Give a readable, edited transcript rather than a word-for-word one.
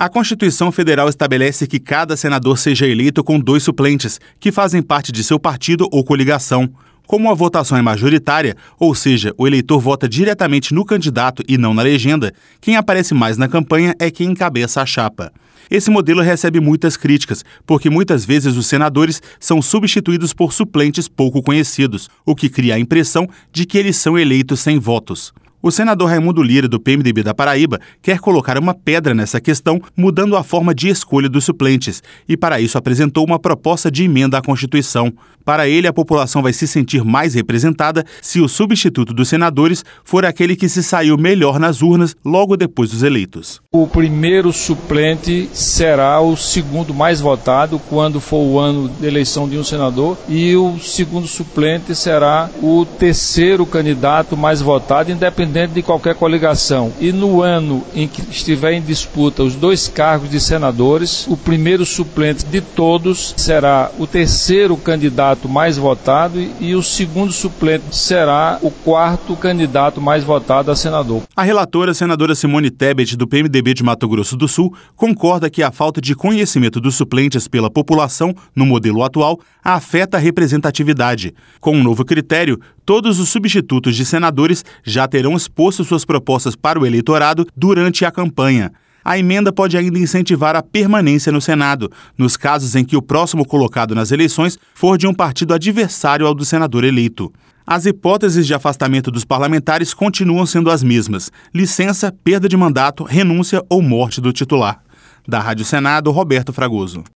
A Constituição Federal estabelece que cada senador seja eleito com 2 suplentes, que fazem parte de seu partido ou coligação. Como a votação é majoritária, ou seja, o eleitor vota diretamente no candidato e não na legenda, quem aparece mais na campanha é quem encabeça a chapa. Esse modelo recebe muitas críticas, porque muitas vezes os senadores são substituídos por suplentes pouco conhecidos, o que cria a impressão de que eles são eleitos sem votos. O senador Raimundo Lira, do PMDB da Paraíba, quer colocar uma pedra nessa questão, mudando a forma de escolha dos suplentes, e para isso apresentou uma proposta de emenda à Constituição. Para ele, a população vai se sentir mais representada se o substituto dos senadores for aquele que se saiu melhor nas urnas logo depois dos eleitos. O primeiro suplente será o segundo mais votado quando for o ano de eleição de um senador, e o segundo suplente será o terceiro candidato mais votado, independente de qualquer coligação. E no ano em que estiver em disputa os 2 cargos de senadores, o primeiro suplente de todos será o terceiro candidato mais votado e o segundo suplente será o 4º candidato mais votado a senador. A relatora, senadora Simone Tebet, do PMDB de Mato Grosso do Sul, concorda que a falta de conhecimento dos suplentes pela população no modelo atual afeta a representatividade. Com um novo critério, todos os substitutos de senadores já terão exposto suas propostas para o eleitorado durante a campanha. A emenda pode ainda incentivar a permanência no Senado, nos casos em que o próximo colocado nas eleições for de um partido adversário ao do senador eleito. As hipóteses de afastamento dos parlamentares continuam sendo as mesmas: licença, perda de mandato, renúncia ou morte do titular. Da Rádio Senado, Roberto Fragoso.